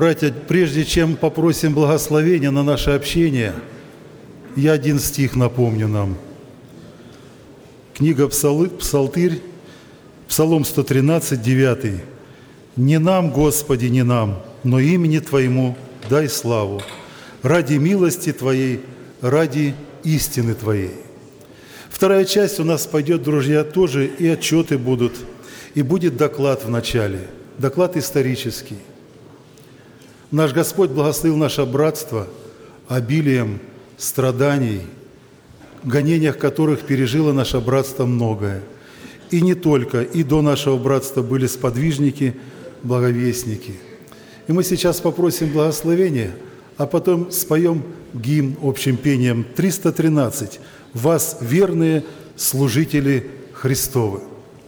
Братья, прежде чем попросим благословения на наше общение, я один стих напомню нам. Книга Псалтырь, Псалом 113, 9. «Не нам, Господи, не нам, но имени Твоему дай славу, ради милости Твоей, ради истины Твоей». Вторая часть у нас пойдет, друзья, тоже и отчеты будут, и будет доклад в начале, доклад исторический. Наш Господь благословил наше братство обилием страданий, гонениях которых пережило наше братство многое. И не только, и до нашего братства были сподвижники, благовестники. И мы сейчас попросим благословения, а потом споем гимн общим пением 313 «Вас, верные служители Христовы».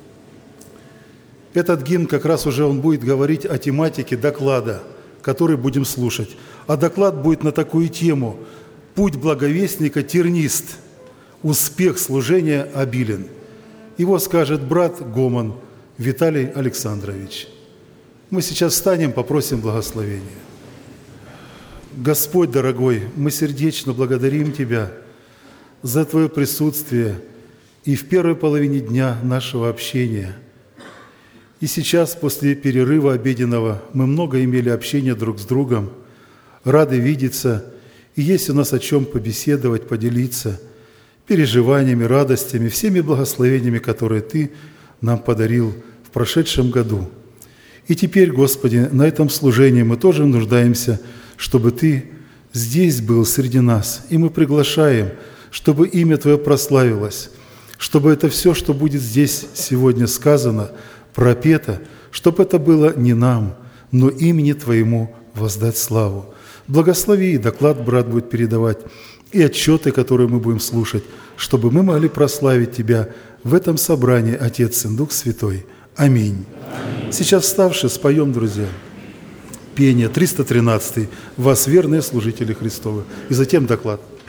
Этот гимн как раз уже он будет говорить о тематике доклада, который будем слушать. А доклад будет на такую тему «Путь благовестника тернист, успех служения обилен». Его скажет брат Гоман Виталий Александрович. Мы сейчас встанем, попросим благословения. Господь дорогой, мы сердечно благодарим Тебя за Твое присутствие и в первой половине дня нашего общения. И сейчас, после перерыва обеденного, мы много имели общения друг с другом, рады видеться, и есть у нас о чем побеседовать, поделиться переживаниями, радостями, всеми благословениями, которые Ты нам подарил в прошедшем году. И теперь, Господи, на этом служении мы тоже нуждаемся, чтобы Ты здесь был среди нас, и мы приглашаем, чтобы имя Твое прославилось, чтобы это все, что будет здесь сегодня сказано, пропето, чтобы это было не нам, но имени Твоему воздать славу. Благослови, и доклад брат будет передавать, и отчеты, которые мы будем слушать, чтобы мы могли прославить Тебя в этом собрании, Отец, Сын, Дух Святой. Аминь. Сейчас вставши, споем, друзья, пение 313 «Вас, верные служители Христовы», и затем доклад.